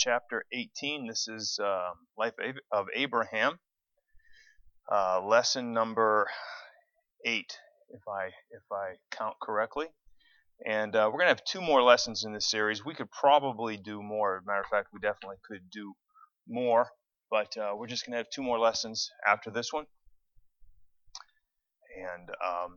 chapter 18. This is Life of Abraham, lesson number 8, if I count correctly. And we're going to have 2 more lessons in this series. We could probably do more. As a matter of fact, we definitely could do more. But we're just going to have 2 more lessons after this one. And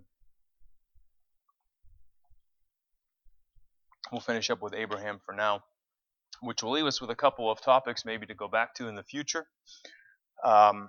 we'll finish up with Abraham for now, which will leave us with a couple of topics maybe to go back to in the future. But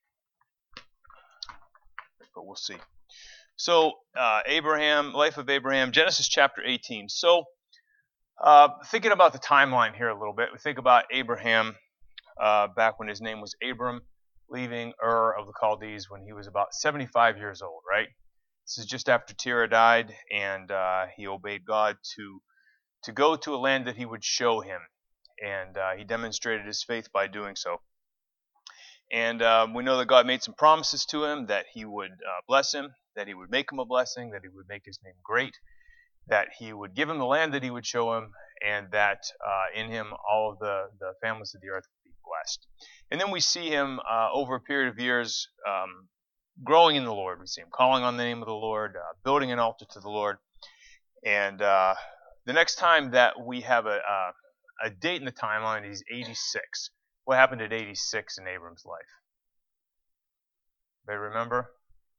we'll see. So, Abraham, life of Abraham, Genesis chapter 18. So, thinking about the timeline here a little bit, we think about Abraham back when his name was Abram, leaving Ur of the Chaldees when he was about 75 years old, right? This is just after Terah died, and he obeyed God to go to a land that he would show him. And he demonstrated his faith by doing so. And we know that God made some promises to him, that he would bless him, that he would make him a blessing, that he would make his name great, that he would give him the land that he would show him, and that in him all of the families of the earth would be blessed. And then we see him over a period of years growing in the Lord. We see him calling on the name of the Lord, building an altar to the Lord. And the next time that we have a date in the timeline is 86. What happened at 86 in Abram's life? Anybody remember?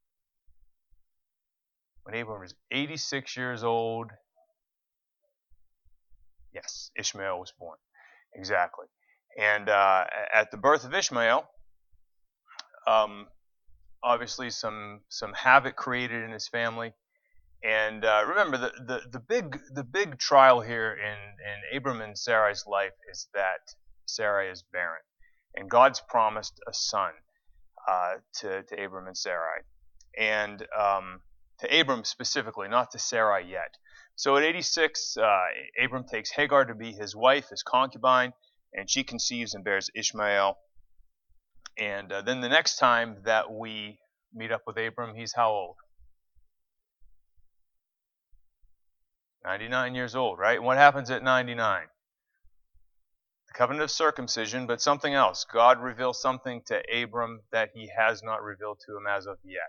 When Abram was 86 years old, yes, Ishmael was born. Exactly. And at the birth of Ishmael, obviously some havoc created in his family. And remember, the big trial here in Abram and Sarai's life is that Sarai is barren, and God's promised a son to Abram and Sarai, and to Abram specifically, not to Sarai yet. So at 86, Abram takes Hagar to be his wife, his concubine, and she conceives and bears Ishmael. And then the next time that we meet up with Abram, he's how old? 99 years old, right? And what happens at 99? The covenant of circumcision, but something else. God reveals something to Abram that he has not revealed to him as of yet.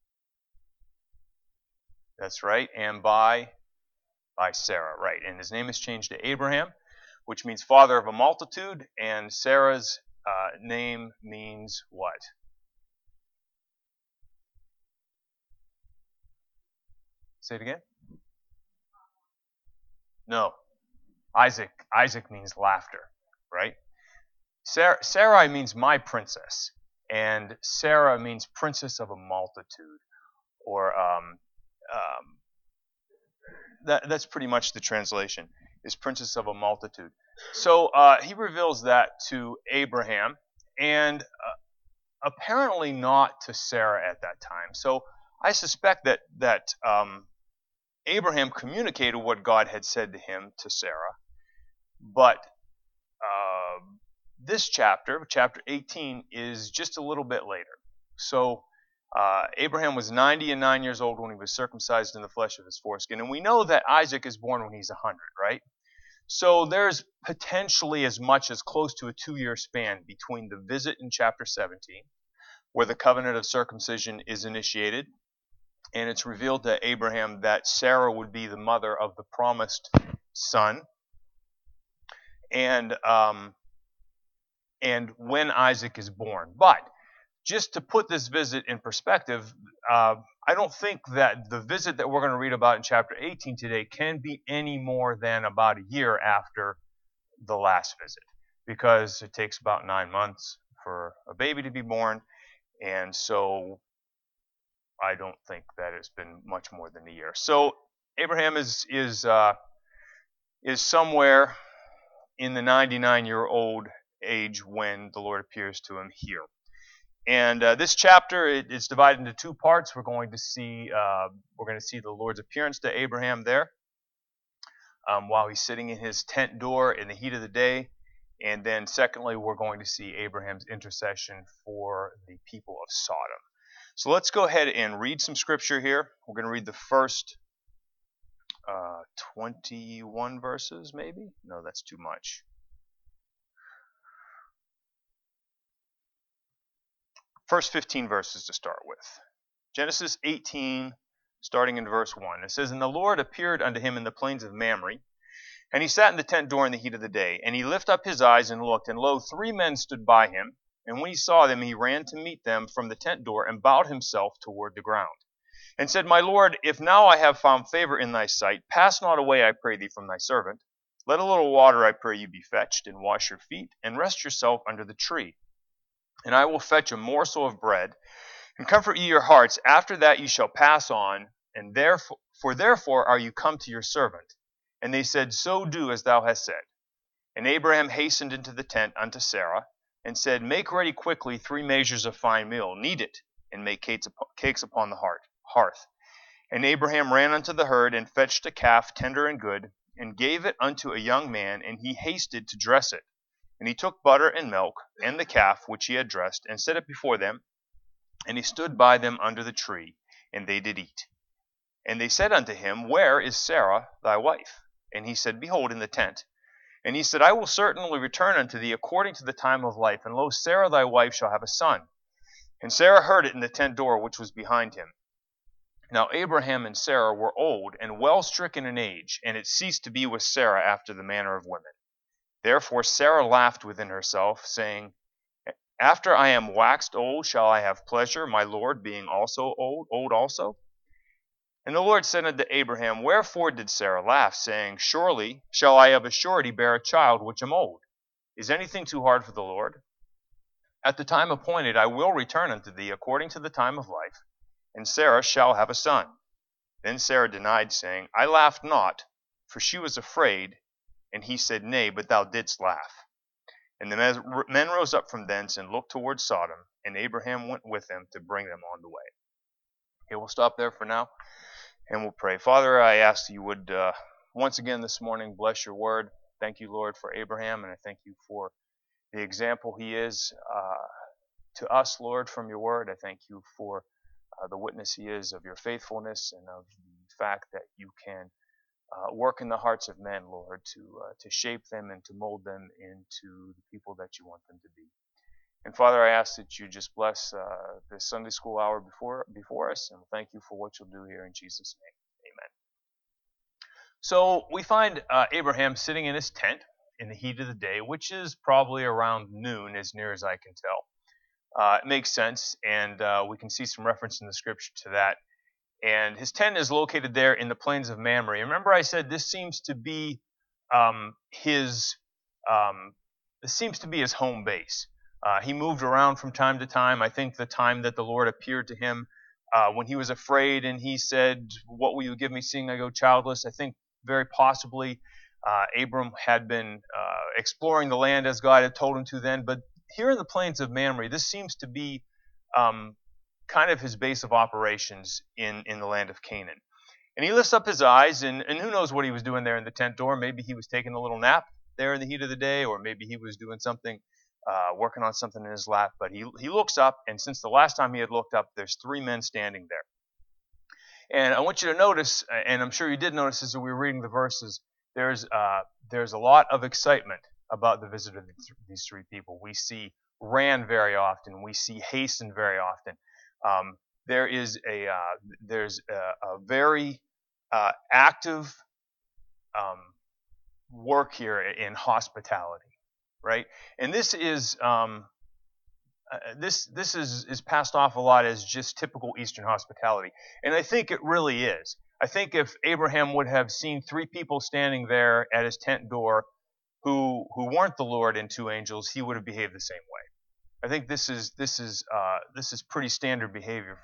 That's right, and by Sarah, right. And his name is changed to Abraham, which means father of a multitude, and Sarah's name means what? Say it again? No. Isaac means laughter, right? Sarai means my princess, and Sarah means princess of a multitude, or that's pretty much the translation, is princess of a multitude. So he reveals that to Abraham, and apparently not to Sarah at that time. So I suspect that Abraham communicated what God had said to him to Sarah, but this chapter 18, is just a little bit later. So Abraham was 99 years old when he was circumcised in the flesh of his foreskin. And we know that Isaac is born when he's 100, right? So there's potentially as much as close to a 2-year span between the visit in chapter 17, where the covenant of circumcision is initiated, and it's revealed to Abraham that Sarah would be the mother of the promised son, and when Isaac is born. But just to put this visit in perspective, I don't think that the visit that we're going to read about in chapter 18 today can be any more than about a year after the last visit, because it takes about 9 months for a baby to be born, and so I don't think that it's been much more than a year. So Abraham is somewhere in the 99-year-old age when the Lord appears to him here. And this chapter is divided into 2 parts. We're going to see the Lord's appearance to Abraham there while he's sitting in his tent door in the heat of the day. And then secondly, we're going to see Abraham's intercession for the people of Sodom. So let's go ahead and read some scripture here. We're going to read the first 21 verses, maybe? No, that's too much. first 15 verses to start with. Genesis 18, starting in verse 1. It says, And the Lord appeared unto him in the plains of Mamre, and he sat in the tent door in the heat of the day. And he lifted up his eyes and looked, and lo, 3 men stood by him. And when he saw them, he ran to meet them from the tent door, and bowed himself toward the ground, and said, My Lord, if now I have found favor in thy sight, pass not away, I pray thee, from thy servant. Let a little water, I pray you, be fetched, and wash your feet, and rest yourself under the tree. And I will fetch a morsel of bread, and comfort ye your hearts. After that ye shall pass on, and therefore are you come to your servant. And they said, So do as thou hast said. And Abraham hastened into the tent unto Sarah, and said, Make ready quickly 3 measures of fine meal, knead it, and make cakes upon the hearth. And Abraham ran unto the herd, and fetched a calf tender and good, and gave it unto a young man, and he hasted to dress it. And he took butter and milk, and the calf which he had dressed, and set it before them. And he stood by them under the tree, and they did eat. And they said unto him, Where is Sarah thy wife? And he said, Behold, in the tent. And he said, I will certainly return unto thee according to the time of life, and lo, Sarah thy wife shall have a son. And Sarah heard it in the tent door which was behind him. Now Abraham and Sarah were old, and well stricken in age, and it ceased to be with Sarah after the manner of women. Therefore Sarah laughed within herself, saying, After I am waxed old, shall I have pleasure, my Lord being also old also? And the Lord said unto Abraham, Wherefore did Sarah laugh, saying, Surely shall I of a surety bear a child which am old? Is anything too hard for the Lord? At the time appointed I will return unto thee according to the time of life, and Sarah shall have a son. Then Sarah denied, saying, I laughed not, for she was afraid. And he said, Nay, but thou didst laugh. And the men rose up from thence, and looked toward Sodom, and Abraham went with them to bring them on the way. Okay, we'll stop there for now, and we'll pray. Father, I ask that you would once again this morning bless your word. Thank you, Lord, for Abraham, and I thank you for the example he is to us, Lord, from your word. I thank you for the witness he is of your faithfulness, and of the fact that you can work in the hearts of men, Lord, to shape them and to mold them into the people that you want them to be. And Father, I ask that you just bless this Sunday school hour before us, and thank you for what you'll do here in Jesus' name. Amen. So we find Abraham sitting in his tent in the heat of the day, which is probably around noon, as near as I can tell. It makes sense, and we can see some reference in the scripture to that. And his tent is located there in the plains of Mamre. Remember, I said this seems to be his home base. He moved around from time to time. I think the time that the Lord appeared to him when he was afraid, and he said, What will you give me, seeing I go childless? I think very possibly Abram had been exploring the land as God had told him to then. But here in the plains of Mamre, this seems to be kind of his base of operations in the land of Canaan. And he lifts up his eyes, and who knows what he was doing there in the tent door. Maybe he was taking a little nap there in the heat of the day, or maybe he was doing something, working on something in his lap. But he looks up, and since the last time he had looked up, there's 3 men standing there. And I want you to notice, and I'm sure you did notice as we were reading the verses, there's a lot of excitement about the visit of these 3 people. We see ran very often. We see hasten very often. There's a very active work here in hospitality, right? And this is this is passed off a lot as just typical Eastern hospitality, and I think it really is. I think if Abraham would have seen 3 people standing there at his tent door who weren't the Lord and 2 angels, he would have behaved the same way. I think this is pretty standard behavior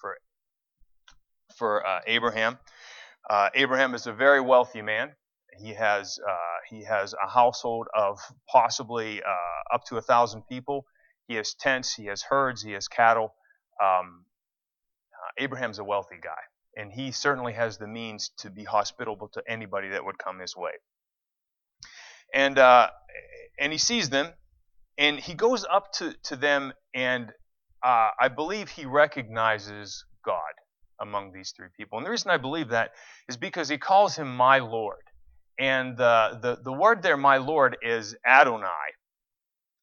for Abraham. Abraham is a very wealthy man. He has a household of possibly up to 1,000 people. He has tents, he has herds, he has cattle. Abraham's a wealthy guy, and he certainly has the means to be hospitable to anybody that would come his way. And he sees them. And he goes up to them, and I believe he recognizes God among these 3 people. And the reason I believe that is because he calls him my Lord. And the word there, my Lord, is Adonai.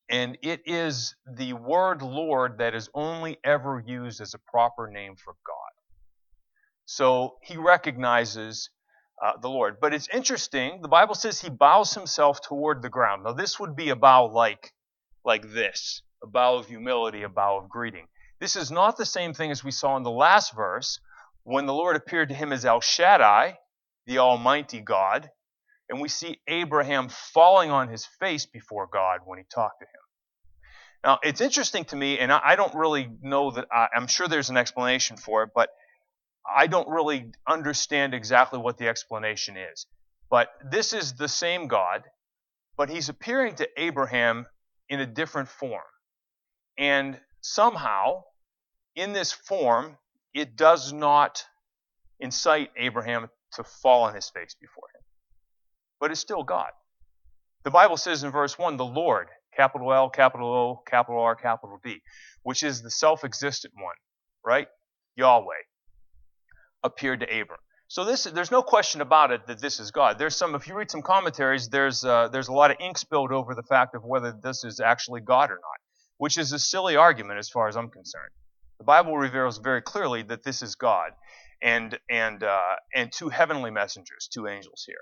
And it is the word Lord that is only ever used as a proper name for God. So he recognizes the Lord. But it's interesting, the Bible says he bows himself toward the ground. Now this would be a bow like this, a bow of humility, a bow of greeting. This is not the same thing as we saw in the last verse, when the Lord appeared to him as El Shaddai, the Almighty God, and we see Abraham falling on his face before God when he talked to him. Now, it's interesting to me, and I don't really know that, I'm sure there's an explanation for it, but I don't really understand exactly what the explanation is. But this is the same God, but he's appearing to Abraham in a different form. And somehow, in this form, it does not incite Abraham to fall on his face before him. But it's still God. The Bible says in verse 1, the Lord, capital L, capital O, capital R, capital D, which is the self-existent one, right? Yahweh, appeared to Abram. So there's no question about it that this is God. If you read some commentaries, there's a lot of ink spilled over the fact of whether this is actually God or not, which is a silly argument as far as I'm concerned. The Bible reveals very clearly that this is God, and two heavenly messengers, two angels here.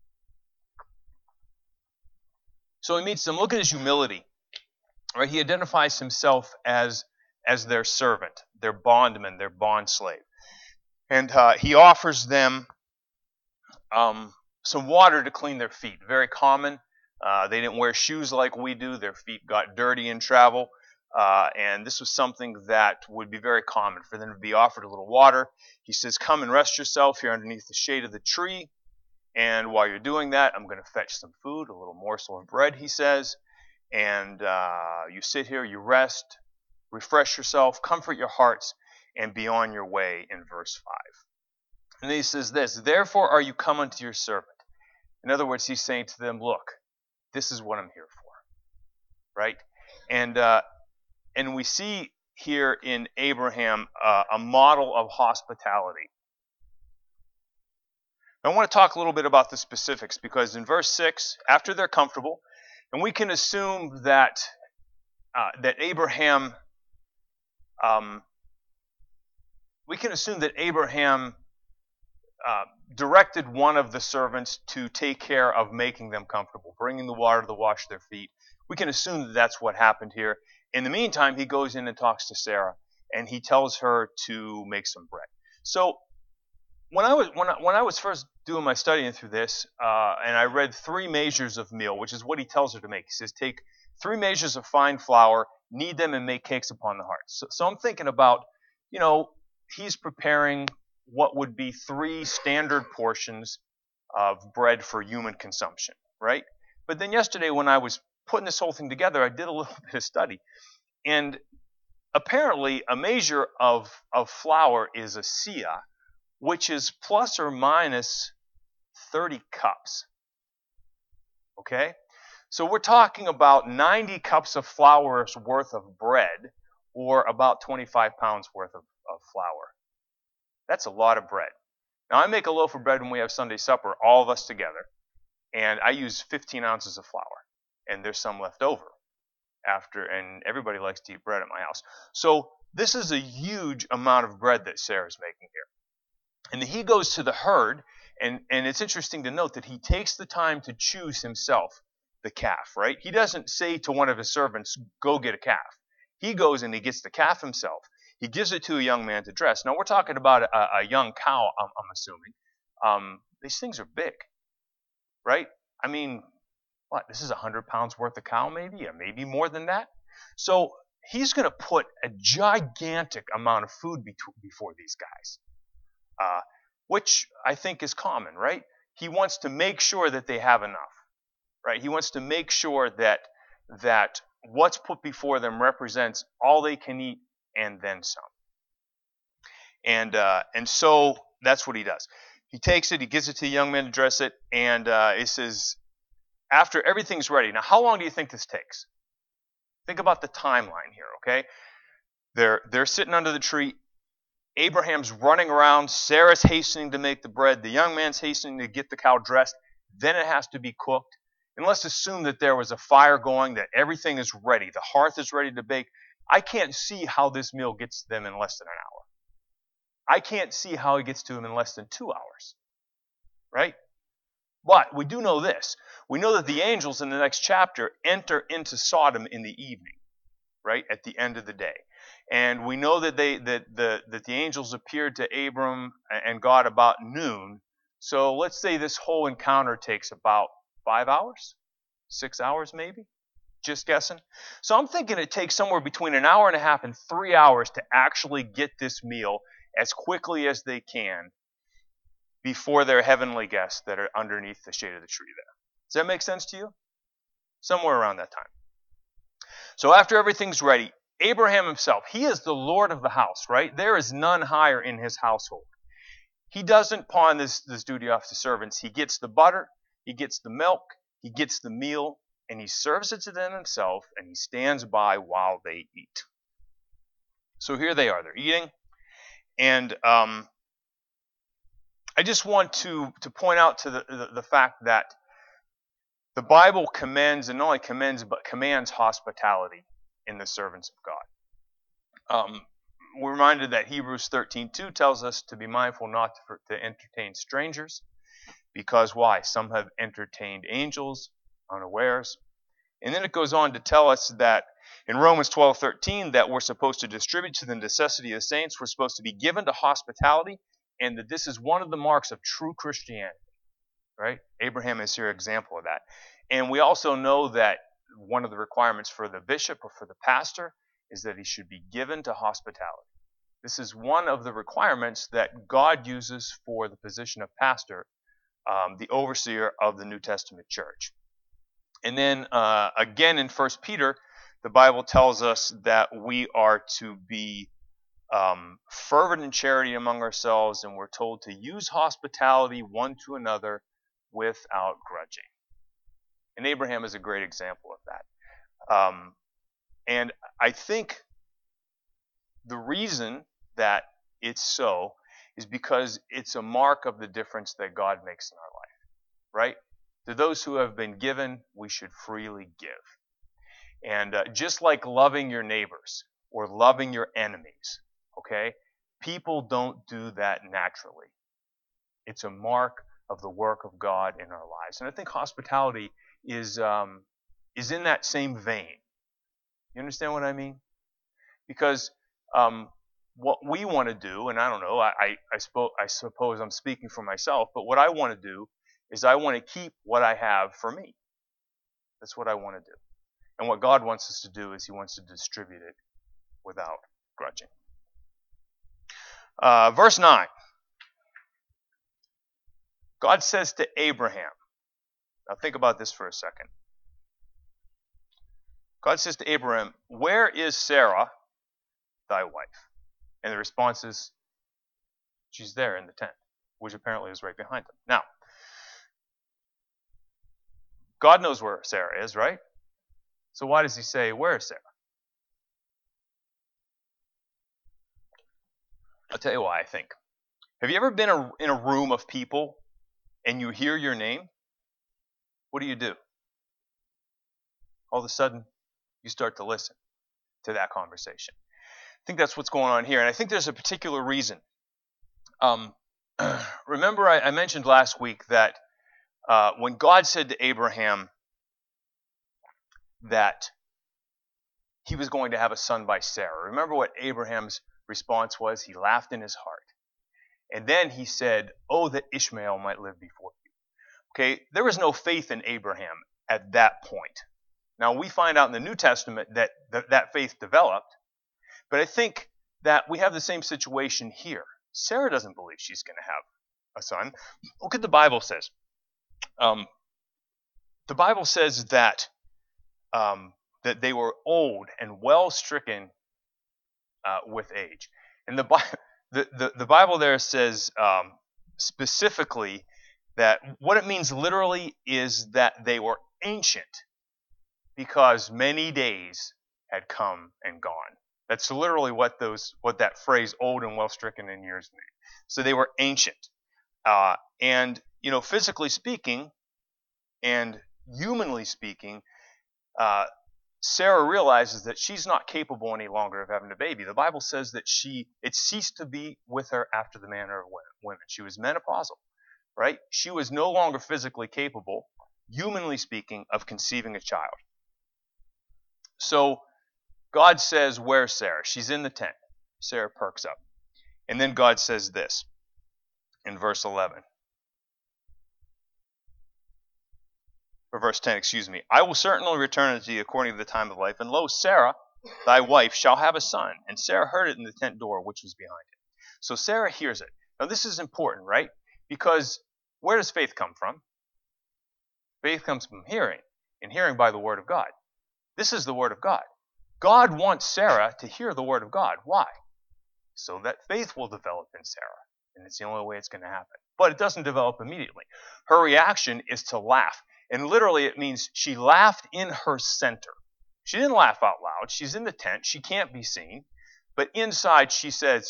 So he meets them. Look at his humility. Right? He identifies himself as their servant, their bondman, their bond slave. And he offers them some water to clean their feet. Very common. They didn't wear shoes like we do. Their feet got dirty in travel. And this was something that would be very common for them to be offered a little water. He says, come and rest yourself here underneath the shade of the tree. And while you're doing that, I'm going to fetch some food, a little morsel of bread, he says. And you sit here, you rest, refresh yourself, comfort your hearts, and be on your way in verse 5. And then he says this, therefore are you come unto your servant. In other words, he's saying to them, look, this is what I'm here for. Right? And we see here in Abraham a model of hospitality. I want to talk a little bit about the specifics, because in verse 6, after they're comfortable, and we can assume that Abraham directed one of the servants to take care of making them comfortable, bringing the water to wash their feet. We can assume that that's what happened here. In the meantime, he goes in and talks to Sarah, and he tells her to make some bread. So when I was first doing my studying through this, and I read 3 measures of meal, which is what he tells her to make. He says, take 3 measures of fine flour, knead them, and make cakes upon the hearth. So I'm thinking about, he's preparing what would be 3 standard portions of bread for human consumption, right? But then yesterday when I was putting this whole thing together, I did a little bit of study. And apparently a measure of flour is a seah, which is plus or minus 30 cups. Okay? So we're talking about 90 cups of flour's worth of bread, or about 25 pounds worth of flour. That's a lot of bread. Now, I make a loaf of bread when we have Sunday supper, all of us together, and I use 15 ounces of flour, and there's some left over after, and everybody likes to eat bread at my house. So this is a huge amount of bread that Sarah's making here. And he goes to the herd, and it's interesting to note that he takes the time to choose himself the calf, right? He doesn't say to one of his servants, go get a calf. He goes and he gets the calf himself. He gives it to a young man to dress. Now, we're talking about a young cow, I'm assuming. These things are big, right? I mean, what? This is 100 pounds worth of cow, maybe? Or maybe more than that? So he's going to put a gigantic amount of food before these guys. Which I think is common, right? He wants to make sure that they have enough, right? He wants to make sure that what's put before them represents all they can eat and then some. And so that's what he does. He takes it, he gives it to the young man to dress it, and it says, after everything's ready. Now, how long do you think this takes? Think about the timeline here, okay? They're sitting under the tree. Abraham's running around. Sarah's hastening to make the bread. The young man's hastening to get the cow dressed. Then it has to be cooked. And let's assume that there was a fire going, that everything is ready, the hearth is ready to bake. I can't see how this meal gets to them in less than an hour. I can't see how it gets to them in less than 2 hours, right? But we do know this. We know that the angels in the next chapter enter into Sodom in the evening, right, at the end of the day. And we know that the angels appeared to Abram and God about noon. So let's say this whole encounter takes about 5 hours, 6 hours maybe, just guessing. So I'm thinking it takes somewhere between an hour and a half and 3 hours to actually get this meal as quickly as they can before their heavenly guests that are underneath the shade of the tree there. Does that make sense to you? Somewhere around that time. So after everything's ready, Abraham himself, he is the Lord of the house, right? There is none higher in his household. He doesn't pawn this duty off to servants. He gets the butter, he gets the milk, he gets the meal, and he serves it to them himself, and he stands by while they eat. So here they are, they're eating. And I just want to point out to the fact that the Bible commends, and not only commends, but commands hospitality in the servants of God. We're reminded that Hebrews 13:2 tells us to be mindful not to entertain strangers, because why? Some have entertained angels unawares. And then it goes on to tell us that in Romans 12:13 that we're supposed to distribute to the necessity of the saints. We're supposed to be given to hospitality, and that this is one of the marks of true Christianity. Right? Abraham is here an example of that. And we also know that one of the requirements for the bishop or for the pastor is that he should be given to hospitality. This is one of the requirements that God uses for the position of pastor, the overseer of the New Testament church. And then again in 1 Peter, the Bible tells us that we are to be fervent in charity among ourselves, and we're told to use hospitality one to another without grudging. And Abraham is a great example of that. And I think the reason that it's so is because it's a mark of the difference that God makes in our life, right? To those who have been given, we should freely give. And just like loving your neighbors or loving your enemies, okay? People don't do that naturally. It's a mark of the work of God in our lives. And I think hospitality is in that same vein. You understand what I mean? Because what we want to do, and I don't know, I suppose I'm speaking for myself, but what I want to do is I want to keep what I have for me. That's what I want to do. And what God wants us to do is he wants to distribute it without grudging. Verse 9. God says to Abraham, now think about this for a second. God says to Abraham, "Where is Sarah, thy wife?" And the response is, she's there in the tent, which apparently is right behind them. Now, God knows where Sarah is, right? So why does he say, "Where is Sarah?" I'll tell you why, I think. Have you ever been in a room of people and you hear your name? What do? All of a sudden, you start to listen to that conversation. I think that's what's going on here. And I think there's a particular reason. Remember I mentioned last week that when God said to Abraham that he was going to have a son by Sarah, remember what Abraham's response was? He laughed in his heart. And then he said, "Oh, that Ishmael might live before you." Okay, there was no faith in Abraham at that point. Now, we find out in the New Testament that that faith developed, but I think that we have the same situation here. Sarah doesn't believe she's going to have a son. Look what the Bible says. The Bible says that that they were old and well stricken with age, and the Bible there says specifically that what it means literally is that they were ancient because many days had come and gone. That's literally what that phrase "old and well stricken in years" means. So they were ancient, and physically speaking, and humanly speaking, Sarah realizes that she's not capable any longer of having a baby. The Bible says that it ceased to be with her after the manner of women. She was menopausal, right? She was no longer physically capable, humanly speaking, of conceiving a child. So God says, where's Sarah? She's in the tent. Sarah perks up. And then God says this in verse 11. Or verse 10, excuse me. I will certainly return unto thee according to the time of life. And lo, Sarah, thy wife, shall have a son. And Sarah heard it in the tent door, which was behind him. So Sarah hears it. Now this is important, right? Because where does faith come from? Faith comes from hearing, and hearing by the word of God. This is the word of God. God wants Sarah to hear the word of God. Why? So that faith will develop in Sarah. And it's the only way it's going to happen. But it doesn't develop immediately. Her reaction is to laugh. And literally it means she laughed in her center. She didn't laugh out loud. She's in the tent. She can't be seen. But inside she says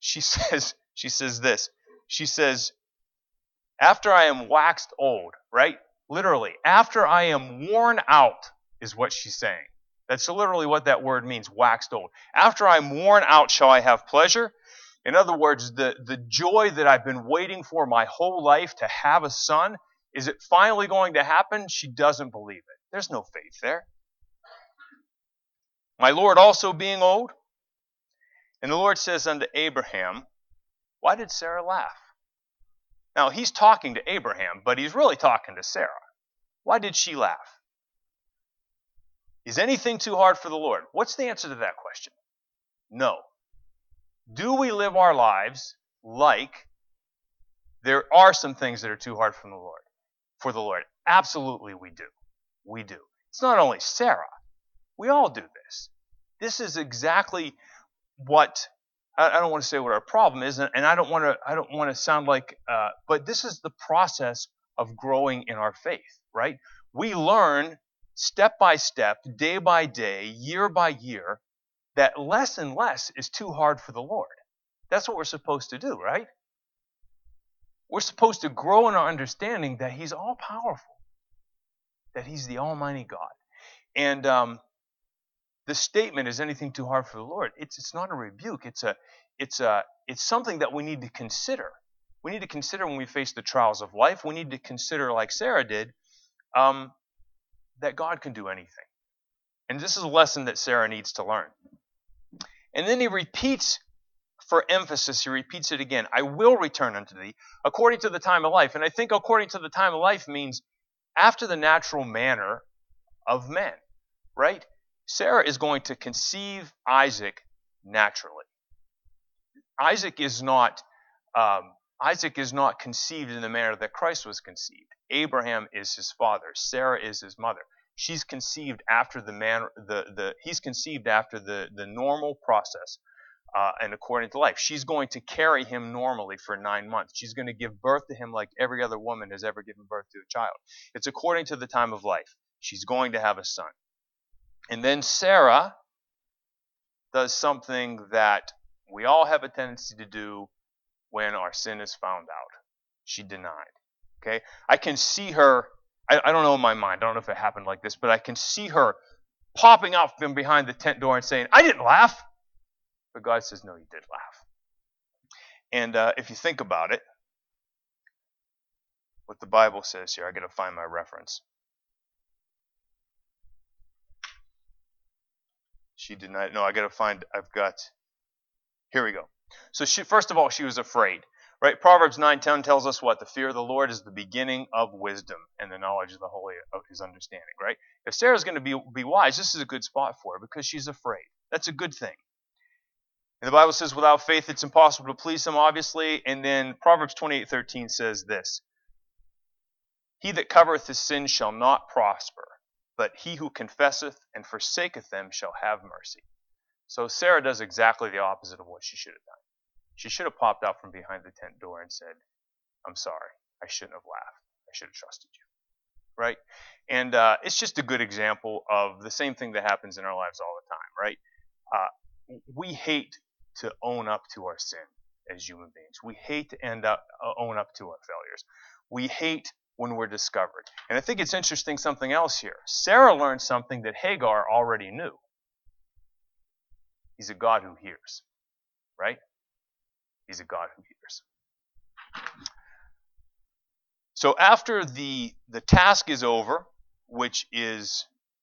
this. She says, after I am waxed old, right? Literally, after I am worn out is what she's saying. That's literally what that word means, waxed old. After I'm worn out shall I have pleasure. In other words, the joy that I've been waiting for my whole life to have a son, is it finally going to happen? She doesn't believe it. There's no faith there. My Lord also being old. And the Lord says unto Abraham, why did Sarah laugh? Now, he's talking to Abraham, but he's really talking to Sarah. Why did she laugh? Is anything too hard for the Lord? What's the answer to that question? No. Do we live our lives like there are some things that are too hard for the Lord? Absolutely we do. We do. It's not only Sarah. We all do this. This is exactly what I don't want to say what our problem is, and I don't want to sound like but this is the process of growing in our faith, right? We learn step by step, day by day, year by year, that less and less is too hard for the Lord. That's what we're supposed to do, right? We're supposed to grow in our understanding that He's all powerful, that He's the Almighty God. And the statement, is anything too hard for the Lord? It's not a rebuke. It's something that we need to consider. We need to consider when we face the trials of life. We need to consider, like Sarah did, that God can do anything. And this is a lesson that Sarah needs to learn. And then he repeats, for emphasis, he repeats it again. I will return unto thee according to the time of life. And I think according to the time of life means after the natural manner of men, right? Sarah is going to conceive Isaac naturally. Isaac is not conceived in the manner that Christ was conceived. Abraham is his father. Sarah is his mother. She's conceived after he's conceived after the normal process and according to life. She's going to carry him normally for 9 months. She's going to give birth to him like every other woman has ever given birth to a child. It's according to the time of life. She's going to have a son. And then Sarah does something that we all have a tendency to do when our sin is found out. She denied. Okay? I can see her, I don't know in my mind, I don't know if it happened like this, but I can see her popping out from behind the tent door and saying, I didn't laugh. But God says, no, you did laugh. And if you think about it, what the Bible says here, I got to find my reference. She denied. No, here we go. So first of all, she was afraid. Right? Proverbs 9:10 tells us what? The fear of the Lord is the beginning of wisdom, and the knowledge of the Holy of His understanding. Right? If Sarah's going to be wise, this is a good spot for her because she's afraid. That's a good thing. And the Bible says without faith it's impossible to please Him, obviously. And then Proverbs 28:13 says this. He that covereth his sin shall not prosper, but he who confesseth and forsaketh them shall have mercy. So Sarah does exactly the opposite of what she should have done. She should have popped out from behind the tent door and said, I'm sorry, I shouldn't have laughed. I should have trusted you. Right? And it's just a good example of the same thing that happens in our lives all the time, right? We hate to own up to our sin as human beings. We hate to own up to our failures. We hate when we're discovered. And I think it's interesting something else here. Sarah learned something that Hagar already knew. He's a God who hears, right? He's a God who hears. So after the task is over, which is,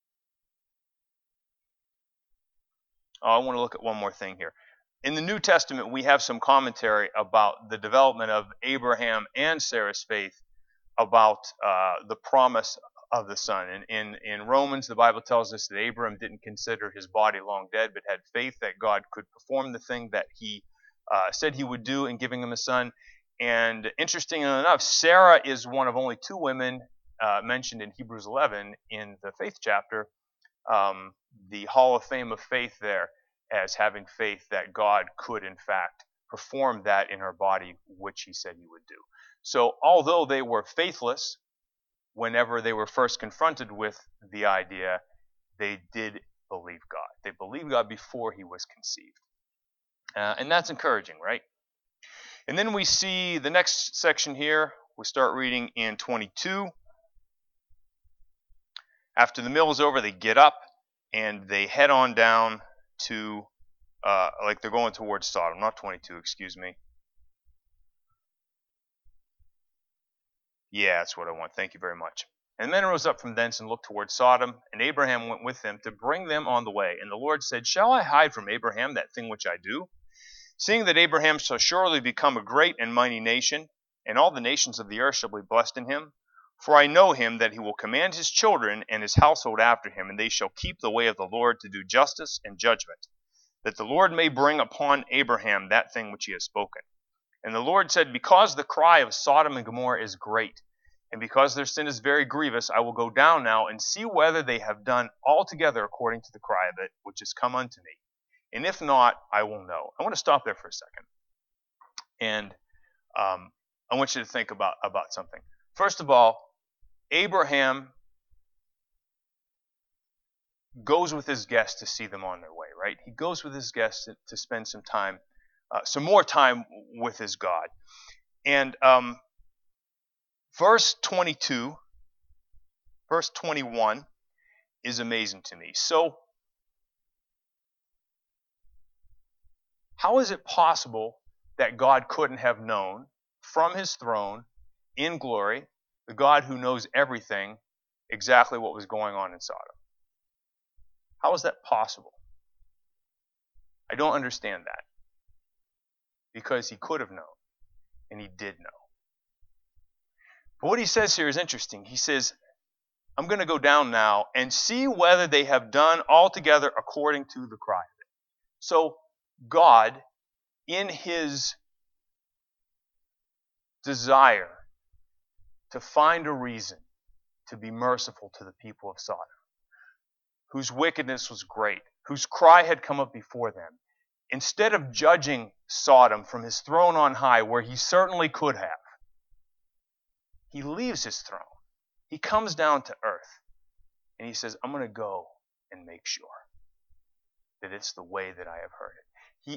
I want to look at one more thing here. In the New Testament, we have some commentary about the development of Abraham and Sarah's faith about the promise of the Son. And in Romans, the Bible tells us that Abraham didn't consider his body long dead, but had faith that God could perform the thing that he said he would do in giving him a son. And interestingly enough, Sarah is one of only two women mentioned in Hebrews 11 in the faith chapter, the Hall of Fame of faith there, as having faith that God could in fact perform that in her body, which he said he would do. So although they were faithless whenever they were first confronted with the idea, they did believe God. They believed God before he was conceived. And that's encouraging, right? And then we see the next section here. We start reading in 22. After the meal is over, they get up and they head on down to, like they're going towards Sodom. Not 22, excuse me. Yeah, that's what I want. Thank you very much. And the men rose up from thence and looked towards Sodom, and Abraham went with them to bring them on the way. And the Lord said, Shall I hide from Abraham that thing which I do? Seeing that Abraham shall surely become a great and mighty nation, and all the nations of the earth shall be blessed in him. For I know him that he will command his children and his household after him, and they shall keep the way of the Lord to do justice and judgment, that the Lord may bring upon Abraham that thing which he has spoken. And the Lord said, Because the cry of Sodom and Gomorrah is great, and because their sin is very grievous, I will go down now and see whether they have done altogether according to the cry of it, which is come unto me. And if not, I will know. I want to stop there for a second. And I want you to think about something. First of all, Abraham goes with his guests to see them on their way, right? He goes with his guests to spend some time, some more time with his God. And verse 22, verse 21 is amazing to me. So, how is it possible that God couldn't have known from his throne in glory, the God who knows everything, exactly what was going on in Sodom? How is that possible? I don't understand that. Because he could have known, and he did know. But what he says here is interesting. He says, I'm going to go down now and see whether they have done altogether according to the cry of it. So, God, in his desire to find a reason to be merciful to the people of Sodom, whose wickedness was great, whose cry had come up before them, instead of judging Sodom from his throne on high, where he certainly could have, he leaves his throne. He comes down to earth, and he says, I'm going to go and make sure that it's the way that I have heard it.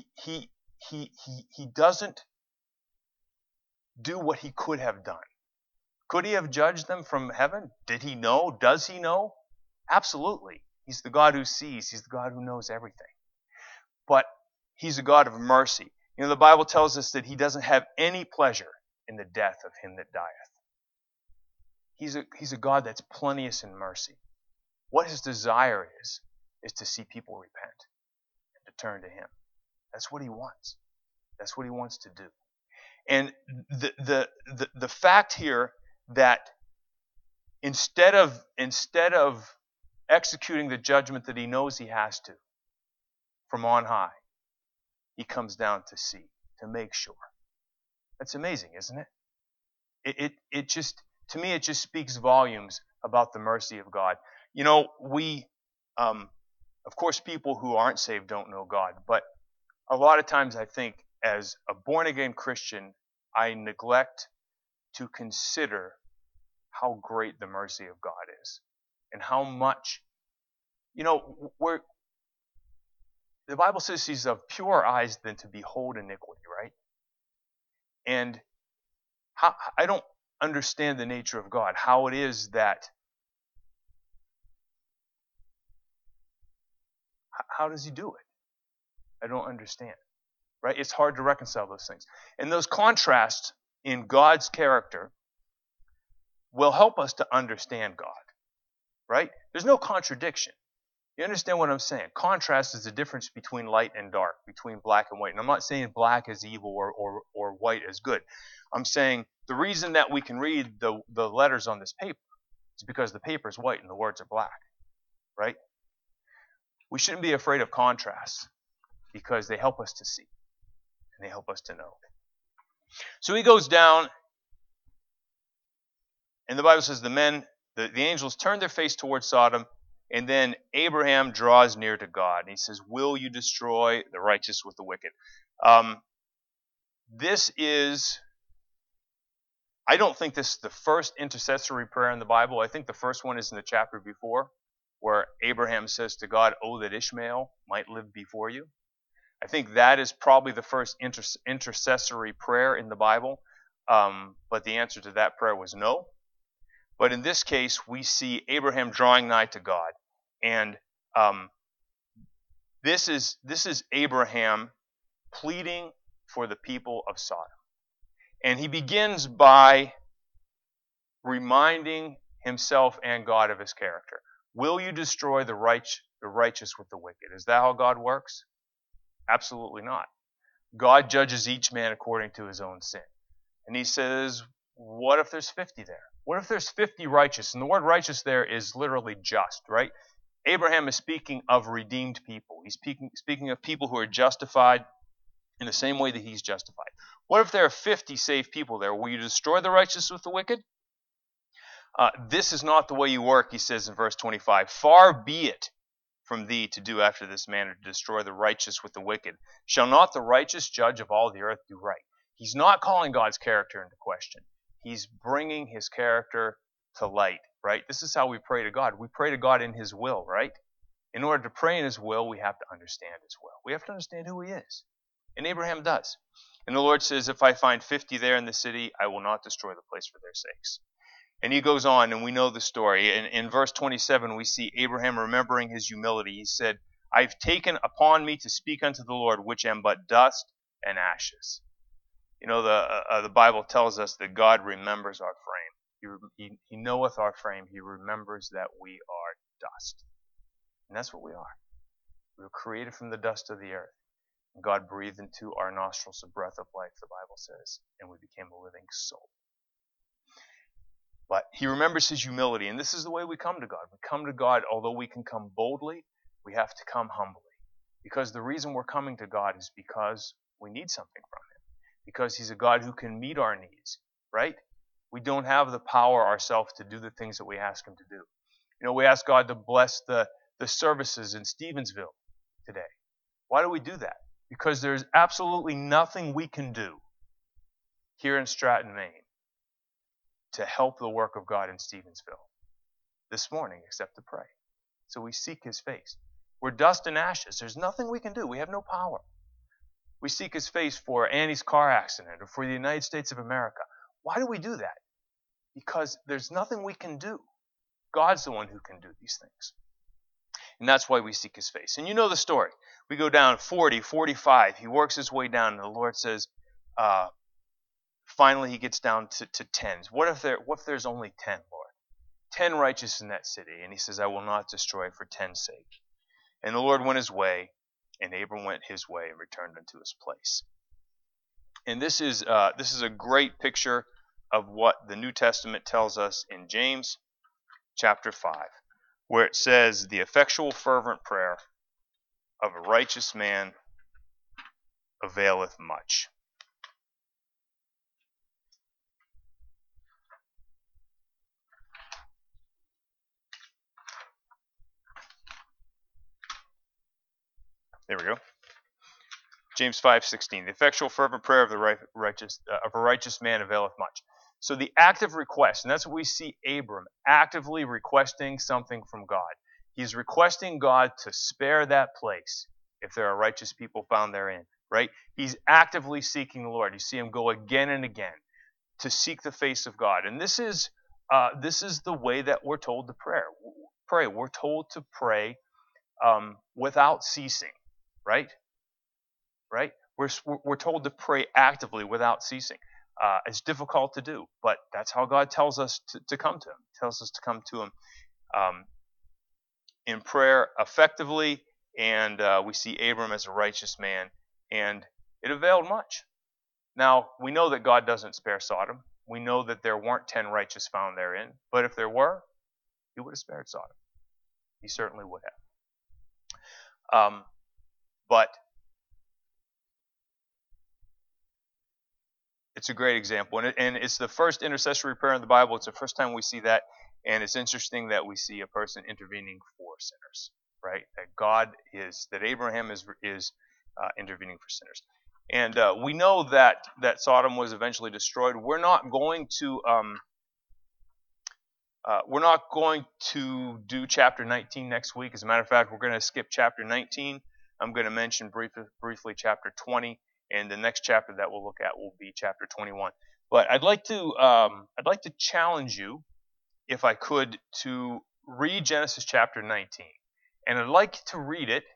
He doesn't do what he could have done. Could he have judged them from heaven? Did he know? Does he know? Absolutely. He's the God who sees. He's the God who knows everything. But he's a God of mercy. You know, the Bible tells us that he doesn't have any pleasure in the death of him that dieth. He's a God that's plenteous in mercy. What his desire is to see people repent and to turn to him. That's what he wants. That's what he wants to do. And the fact here that instead of executing the judgment that he knows he has to from on high, he comes down to see, to make sure. That's amazing, isn't it? It just, to me, it just speaks volumes about the mercy of God. You know, we, of course, people who aren't saved don't know God, but a lot of times I think as a born-again Christian, I neglect to consider how great the mercy of God is and how much, you know, the Bible says he's of purer eyes than to behold iniquity, right? And understand the nature of God, how it is that, how does he do it? I don't understand. Right? It's hard to reconcile those things. And those contrasts in God's character will help us to understand God. Right? There's no contradiction. You understand what I'm saying? Contrast is the difference between light and dark, between black and white. And I'm not saying black is evil or white is good. I'm saying the reason that we can read the letters on this paper is because the paper is white and the words are black. Right? We shouldn't be afraid of contrasts because they help us to see and they help us to know. So he goes down, and the Bible says the angels turned their face towards Sodom, and then Abraham draws near to God. And he says, will you destroy the righteous with the wicked? I don't think this is the first intercessory prayer in the Bible. I think the first one is in the chapter before, where Abraham says to God, oh, that Ishmael might live before you. I think that is probably the first intercessory prayer in the Bible. But the answer to that prayer was no. But in this case, we see Abraham drawing nigh to God. And this is Abraham pleading for the people of Sodom. And he begins by reminding himself and God of his character. Will you destroy the righteous with the wicked? Is that how God works? Absolutely not. God judges each man according to his own sin. And he says, what if there's 50 there? What if there's 50 righteous? And the word righteous there is literally just, right? Abraham is speaking of redeemed people. He's speaking of people who are justified in the same way that he's justified. What if there are 50 saved people there? Will you destroy the righteous with the wicked? This is not the way you work, he says in verse 25. Far be it from thee to do after this manner, to destroy the righteous with the wicked. Shall not the righteous judge of all the earth do right? He's not calling God's character into question. He's bringing his character to light, right? This is how we pray to God. We pray to God in his will, right? In order to pray in his will, we have to understand his will. We have to understand who he is. And Abraham does. And the Lord says, if I find 50 there in the city, I will not destroy the place for their sakes. And he goes on, and we know the story. In verse 27, we see Abraham remembering his humility. He said, I've taken upon me to speak unto the Lord, which am but dust and ashes. You know, the Bible tells us that God remembers our frame. He knoweth our frame. He remembers that we are dust. And that's what we are. We were created from the dust of the earth. And God breathed into our nostrils a breath of life, the Bible says, and we became a living soul. But he remembers his humility, and this is the way we come to God. We come to God, although we can come boldly, we have to come humbly. Because the reason we're coming to God is because we need something from him. Because he's a God who can meet our needs, right? We don't have the power ourselves to do the things that we ask him to do. You know, we ask God to bless the services in Stevensville today. Why do we do that? Because there's absolutely nothing we can do here in Stratton, Maine, to help the work of God in Stevensville this morning except to pray. So we seek his face. We're dust and ashes. There's nothing we can do. We have no power. We seek his face for Annie's car accident or for the United States of America. Why do we do that? Because there's nothing we can do. God's the one who can do these things. And that's why we seek his face. And you know the story. We go down 40, 45. He works his way down, and the Lord says, finally he gets down to 10. What if there's only 10, Lord? 10 righteous in that city. And he says, I will not destroy for 10's sake. And the Lord went his way, and Abram went his way and returned unto his place. And this is a great picture of what the New Testament tells us in James chapter 5, where it says, the effectual fervent prayer of a righteous man availeth much. There we go. James 5:16. The effectual fervent prayer of a righteous man availeth much. So the active request, and that's what we see Abram actively requesting something from God. He's requesting God to spare that place if there are righteous people found therein, right? He's actively seeking the Lord. You see him go again and again to seek the face of God. And this is the way that we're told to pray. We're told to pray without ceasing, right? Right? We're told to pray actively without ceasing. It's difficult to do, but that's how God tells us to come to Him. He tells us to come to Him in prayer effectively, and we see Abram as a righteous man, and it availed much. Now, we know that God doesn't spare Sodom. We know that there weren't 10 righteous found therein, but if there were, He would have spared Sodom. He certainly would have. But it's a great example, and it's the first intercessory prayer in the Bible. It's the first time we see that, and it's interesting that we see a person intervening for sinners, right? That Abraham is intervening for sinners, and we know that Sodom was eventually destroyed. We're not going to do chapter 19 next week. As a matter of fact, we're going to skip chapter 19. I'm going to mention briefly chapter 20. And the next chapter that we'll look at will be chapter 21. But I'd like to challenge you, if I could, to read Genesis chapter 19. And I'd like to read it.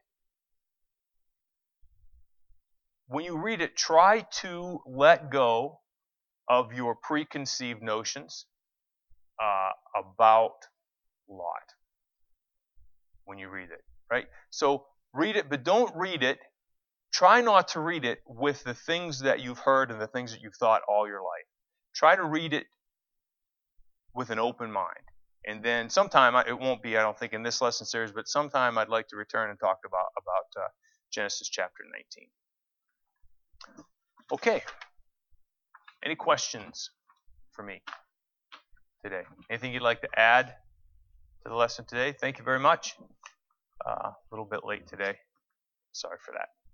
When you read it, try to let go of your preconceived notions about Lot. When you read it, right? So read it, but don't read it. Try not to read it with the things that you've heard and the things that you've thought all your life. Try to read it with an open mind. And then sometime, it won't be, I don't think, in this lesson series, but sometime I'd like to return and talk about Genesis chapter 19. Okay. Any questions for me today? Anything you'd like to add to the lesson today? Thank you very much. A little bit late today. Sorry for that.